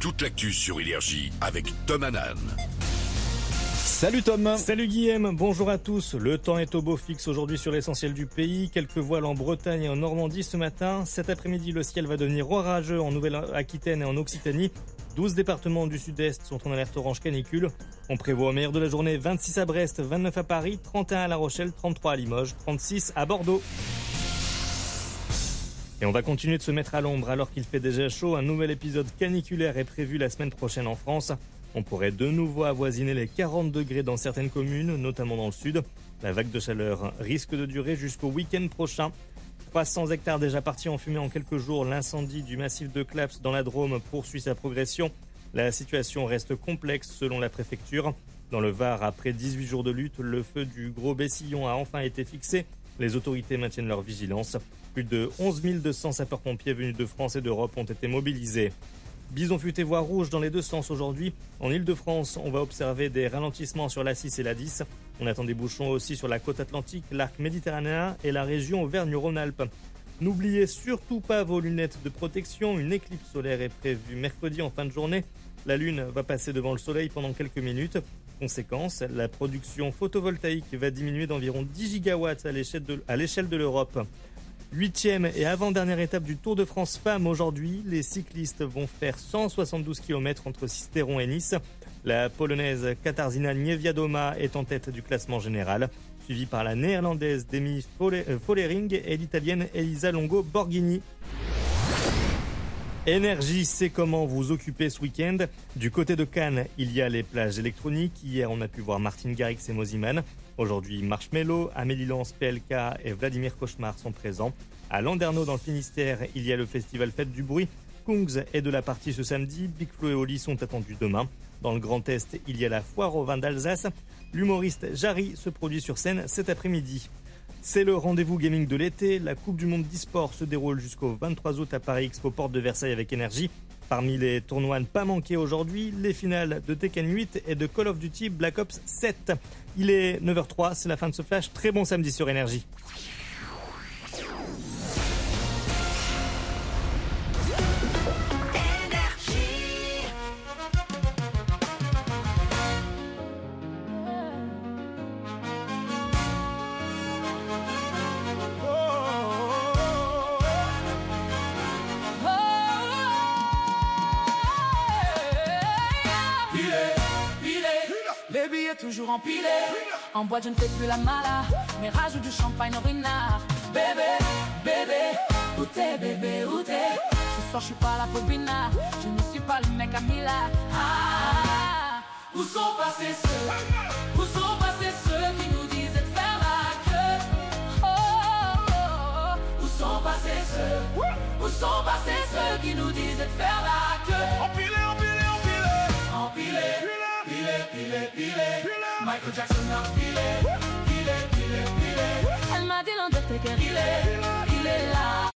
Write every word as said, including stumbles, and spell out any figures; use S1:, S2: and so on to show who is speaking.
S1: toute l'actu sur Énergie avec Tom Hanan.
S2: Salut Tom.
S3: Salut Guillaume, bonjour à tous. Le temps est au beau fixe aujourd'hui sur l'essentiel du pays. Quelques voiles en Bretagne et en Normandie ce matin. Cet après-midi, le ciel va devenir orageux en Nouvelle-Aquitaine et en Occitanie. douze départements du sud-est sont en alerte orange canicule. On prévoit au meilleur de la journée vingt-six à Brest, vingt-neuf à Paris, trente et un à La Rochelle, trente-trois à Limoges, trente-six à Bordeaux. Et on va continuer de se mettre à l'ombre alors qu'il fait déjà chaud. Un nouvel épisode caniculaire est prévu la semaine prochaine en France. On pourrait de nouveau avoisiner les quarante degrés dans certaines communes, notamment dans le sud. La vague de chaleur risque de durer jusqu'au week-end prochain. trois cents hectares déjà partis en fumée en quelques jours. L'incendie du massif de Claps dans la Drôme poursuit sa progression. La situation reste complexe selon la préfecture. Dans le Var, après dix-huit jours de lutte, le feu du Gros Bessillon a enfin été fixé. Les autorités maintiennent leur vigilance. Plus de onze mille deux cents sapeurs-pompiers venus de France et d'Europe ont été mobilisés. Bison futé voie rouge dans les deux sens aujourd'hui. En Ile-de-France, on va observer des ralentissements sur l'A six et l'A dix. On attend des bouchons aussi sur la côte atlantique, l'arc méditerranéen et la région Auvergne-Rhône-Alpes. N'oubliez surtout pas vos lunettes de protection. Une éclipse solaire est prévue mercredi en fin de journée. La lune va passer devant le soleil pendant quelques minutes. Conséquence, la production photovoltaïque va diminuer d'environ dix gigawatts à l'échelle de, à l'échelle de l'Europe. Huitième et avant-dernière étape du Tour de France Femmes aujourd'hui. Les cyclistes vont faire cent soixante-douze kilomètres entre Sisteron et Nice. La polonaise Katarzyna Niewiadoma est en tête du classement général, suivie par la néerlandaise Demi Follering et l'italienne Elisa Longo Borghini. Énergie, c'est comment vous occuper ce week-end. Du côté de Cannes, il y a les plages électroniques. Hier, on a pu voir Martin Garrix et Moziman. Aujourd'hui, Marshmello, Amélie Lance, P L K et Vladimir Cauchemar sont présents. À Landerneau, dans le Finistère, il y a le festival Fête du Bruit. Kungs est de la partie ce samedi. Big Flo et Oli sont attendus demain. Dans le Grand Est, il y a la foire au vin d'Alsace. L'humoriste Jarry se produit sur scène cet après-midi. C'est le rendez-vous gaming de l'été. La Coupe du Monde d'e-sport se déroule jusqu'au vingt-trois août à Paris Expo Porte de Versailles avec Énergie. Parmi les tournois ne pas manquer aujourd'hui, les finales de Tekken huit et de Call of Duty Black Ops sept. Il est neuf heures zéro trois, c'est la fin de ce flash. Très bon samedi sur Énergie.
S4: Les billets toujours empilés. En boîte je ne fais plus la mala, mais rajoute du champagne au renard. Bébé, bébé, où t'es bébé, où t'es? Ce soir je suis pas là pour Bina, je ne suis pas le mec à Mila. Ah, où sont passés ceux, où sont passés ceux qui nous disaient de faire la queue? Oh, oh, oh, où sont passés ceux, où sont passés ceux qui nous disaient de faire la queue?
S5: Empilé, empilé, empilé,
S4: empilé. Pile, pile, pile, Michael Jackson a pile, pile, pile, pile. Elle m'a dit l'Undertaker, il est, il est là.